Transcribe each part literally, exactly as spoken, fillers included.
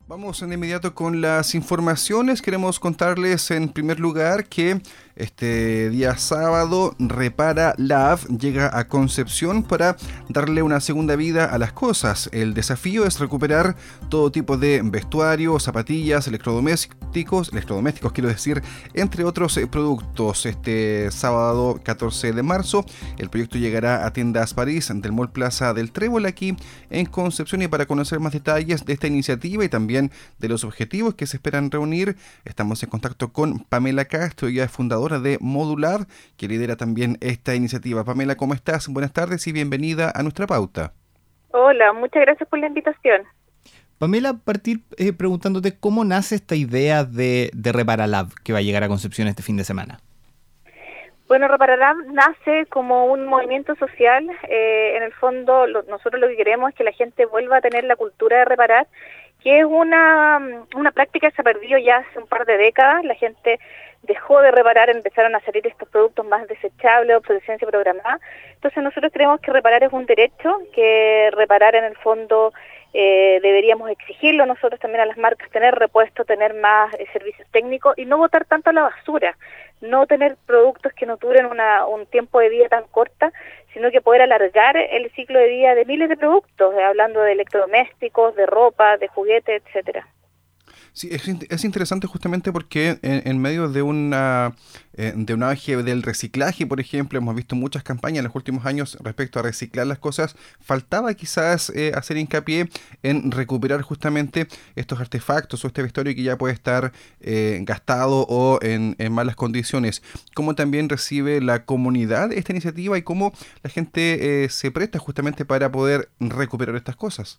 Vamos de inmediato con las informaciones. Queremos contarles en primer lugar que este día sábado Reparalab llega a Concepción para darle una segunda vida a las cosas. El desafío es recuperar todo tipo de vestuario, zapatillas, electrodomésticos, electrodomésticos quiero decir, entre otros eh, productos. Este sábado catorce de marzo el proyecto llegará a Tiendas París del Mall Plaza del Trébol aquí en Concepción, y para conocer más detalles de esta iniciativa y también de los objetivos que se esperan reunir, estamos en contacto con Pamela Castro, ella es fundadora de Modular, que lidera también esta iniciativa. Pamela, ¿cómo estás? Buenas tardes y bienvenida a nuestra pauta. Hola, muchas gracias por la invitación. Pamela, partir eh, preguntándote cómo nace esta idea de, de Reparalab que va a llegar a Concepción este fin de semana. Bueno, Reparalab nace como un movimiento social. Eh, en el fondo, lo, nosotros lo que queremos es que la gente vuelva a tener la cultura de reparar, que es una, una práctica que se ha perdido ya hace un par de décadas. La gente dejó de reparar, empezaron a salir estos productos más desechables, obsolescencia programada. Entonces nosotros creemos que reparar es un derecho, que reparar en el fondo eh, deberíamos exigirlo nosotros también a las marcas, tener repuesto, tener más eh, servicios técnicos y no botar tanto a la basura, no tener productos que no duren una, un tiempo de vida tan corta, sino que poder alargar el ciclo de vida de miles de productos, eh, hablando de electrodomésticos, de ropa, de juguetes, etcétera. Sí, es, es interesante justamente porque en, en medio de una eh, de un auge del reciclaje, por ejemplo, hemos visto muchas campañas en los últimos años respecto a reciclar las cosas. Faltaba quizás eh, hacer hincapié en recuperar justamente estos artefactos o este vestuario que ya puede estar eh, gastado o en, en malas condiciones. ¿Cómo también recibe la comunidad esta iniciativa y cómo la gente eh, se presta justamente para poder recuperar estas cosas?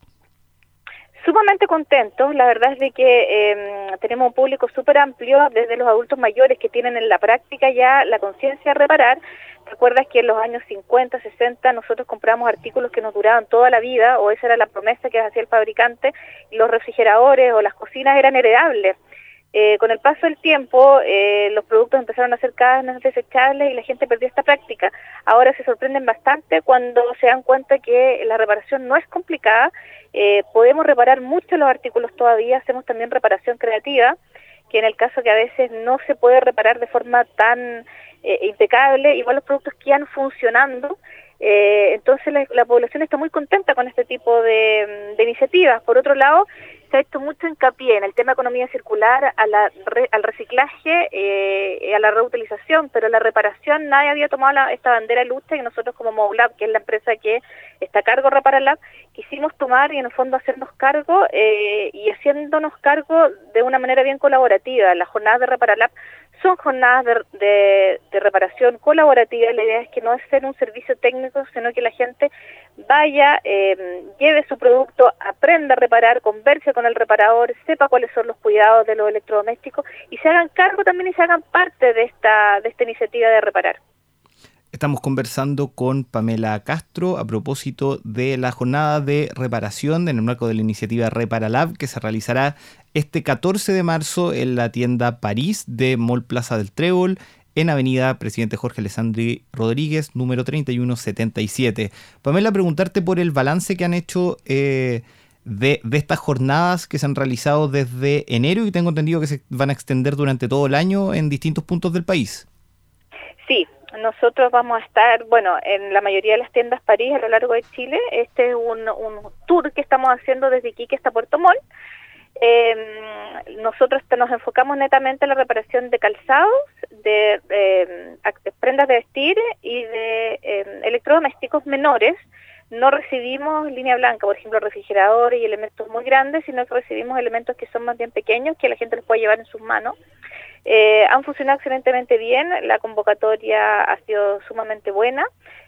Sumamente contentos, la verdad es de que eh, tenemos un público súper amplio, desde los adultos mayores que tienen en la práctica ya la conciencia de reparar. ¿Te acuerdas que en los años cincuenta, sesenta nosotros compramos artículos que nos duraban toda la vida, o esa era la promesa que hacía el fabricante, y los refrigeradores o las cocinas eran heredables? Eh, con el paso del tiempo, eh, los productos empezaron a ser cada vez más desechables y la gente perdió esta práctica. Ahora se sorprenden bastante cuando se dan cuenta que la reparación no es complicada. Eh, podemos reparar mucho los artículos todavía, hacemos también reparación creativa, que en el caso que a veces no se puede reparar de forma tan eh, impecable, igual los productos quedan funcionando. Eh, entonces la, la población está muy contenta con este tipo de, de iniciativas. Por otro lado, se ha hecho mucho hincapié en el tema de economía circular, a la re, al reciclaje, eh, a la reutilización, pero la reparación nadie había tomado la, esta bandera de lucha, y nosotros como Modular, que es la empresa que está a cargo de Reparalab, quisimos tomar y en el fondo hacernos cargo eh, y haciéndonos cargo de una manera bien colaborativa. Las jornadas de Reparalab son jornadas de, de, de reparación colaborativa. La idea es que no es ser un servicio técnico, sino que la gente vaya, eh, lleve su producto, aprenda a reparar, converse con el reparador, sepa cuáles son los cuidados de los electrodomésticos y se hagan cargo también y se hagan parte de esta, de esta iniciativa de reparar. Estamos conversando con Pamela Castro a propósito de la jornada de reparación en el marco de la iniciativa Reparalab, que se realizará este catorce de marzo en la tienda París de Mall Plaza del Trébol, en avenida Presidente Jorge Alessandri Rodríguez, número treinta y uno setenta y siete. Pamela, preguntarte por el balance que han hecho eh, de, de estas jornadas que se han realizado desde enero y tengo entendido que se van a extender durante todo el año en distintos puntos del país. Sí. Nosotros vamos a estar, bueno, en la mayoría de las tiendas París a lo largo de Chile. Este es un, un tour que estamos haciendo desde Iquique hasta Puerto Montt. Eh, nosotros te, nos enfocamos netamente en la reparación de calzados, de eh, prendas de vestir y de eh, electrodomésticos menores. No recibimos línea blanca, por ejemplo, refrigeradores y elementos muy grandes, sino que recibimos elementos que son más bien pequeños, que la gente los puede llevar en sus manos. Eh, han funcionado excelentemente bien, la convocatoria ha sido sumamente buena.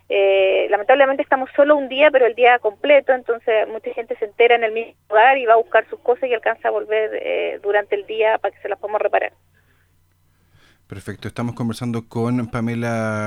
Eh, lamentablemente estamos solo un día, pero el día completo, entonces mucha gente se entera en el mismo lugar y va a buscar sus cosas y alcanza a volver eh, durante el día para que se las podamos reparar. Perfecto, estamos conversando con Pamela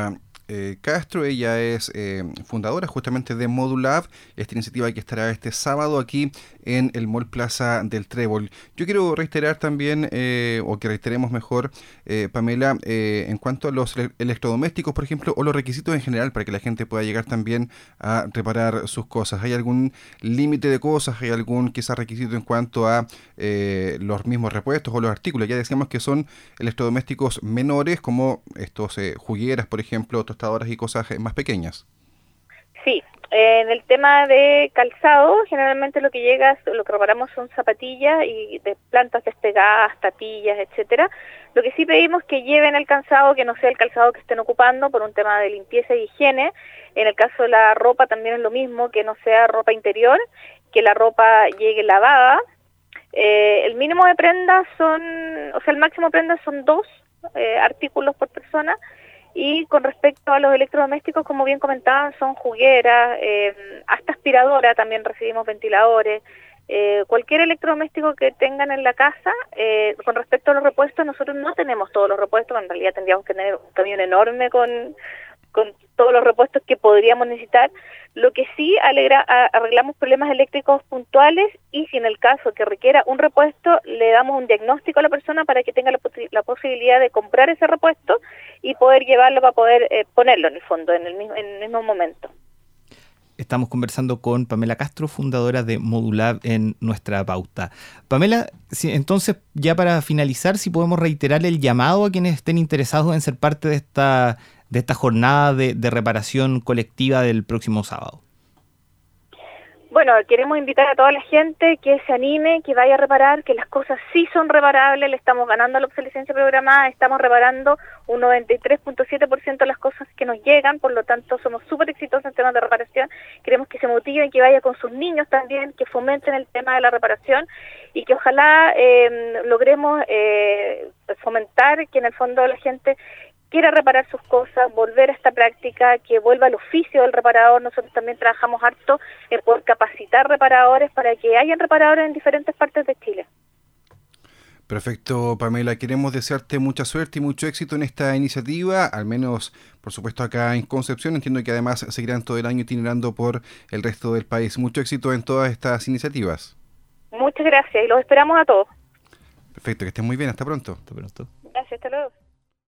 eh, Castro. Ella es eh, fundadora justamente de Modulab, esta iniciativa que estará este sábado aquí en el Mall Plaza del Trébol. Yo quiero reiterar también, eh, o que reiteremos mejor, eh, Pamela, eh, en cuanto a los ele- electrodomésticos, por ejemplo, o los requisitos en general para que la gente pueda llegar también a reparar sus cosas. ¿Hay algún límite de cosas? ¿Hay algún quizás requisito en cuanto a eh, los mismos repuestos o los artículos? Ya decíamos que son electrodomésticos menores, como estos eh, jugueras, por ejemplo, tostadoras y cosas eh, más pequeñas. Sí, eh, en el tema de calzado, generalmente lo que llega, lo que reparamos son zapatillas y de plantas despegadas, tapillas, etcétera. Lo que sí pedimos que lleven el calzado, que no sea el calzado que estén ocupando por un tema de limpieza y higiene. En el caso de la ropa también es lo mismo, que no sea ropa interior, que la ropa llegue lavada. Eh, el mínimo de prendas son, o sea, el máximo de prendas son dos eh, artículos por persona. Y con respecto a los electrodomésticos, como bien comentaban, son jugueras, eh, hasta aspiradora, también recibimos ventiladores, eh, cualquier electrodoméstico que tengan en la casa. Eh, con respecto a los repuestos, nosotros no tenemos todos los repuestos, en realidad tendríamos que tener un camión enorme con, con todos los repuestos que podríamos necesitar. Lo que sí alegra, a, arreglamos problemas eléctricos puntuales, y si en el caso que requiera un repuesto, le damos un diagnóstico a la persona para que tenga la, la posibilidad de comprar ese repuesto y poder llevarlo para poder eh, ponerlo en el fondo, en el mismo, en el mismo momento. Estamos conversando con Pamela Castro, fundadora de Modulab, en nuestra pauta. Pamela, si, entonces, ya para finalizar, si podemos reiterar el llamado a quienes estén interesados en ser parte de esta de esta jornada de, de reparación colectiva del próximo sábado. Bueno, queremos invitar a toda la gente que se anime, que vaya a reparar, que las cosas sí son reparables. Le estamos ganando a la obsolescencia programada, estamos reparando un noventa y tres punto siete por ciento de las cosas que nos llegan, por lo tanto somos súper exitosos en temas de reparación. Queremos que se motiven, que vaya con sus niños también, que fomenten el tema de la reparación, y que ojalá eh, logremos eh, fomentar que en el fondo la gente quiera reparar sus cosas, volver a esta práctica, que vuelva al oficio del reparador. Nosotros también trabajamos harto en poder capacitar reparadores para que hayan reparadores en diferentes partes de Chile. Perfecto, Pamela. Queremos desearte mucha suerte y mucho éxito en esta iniciativa, al menos, por supuesto, acá en Concepción. Entiendo que además seguirán todo el año itinerando por el resto del país. Mucho éxito en todas estas iniciativas. Muchas gracias y los esperamos a todos. Perfecto, que estén muy bien. Hasta pronto. Hasta pronto. Gracias, hasta luego.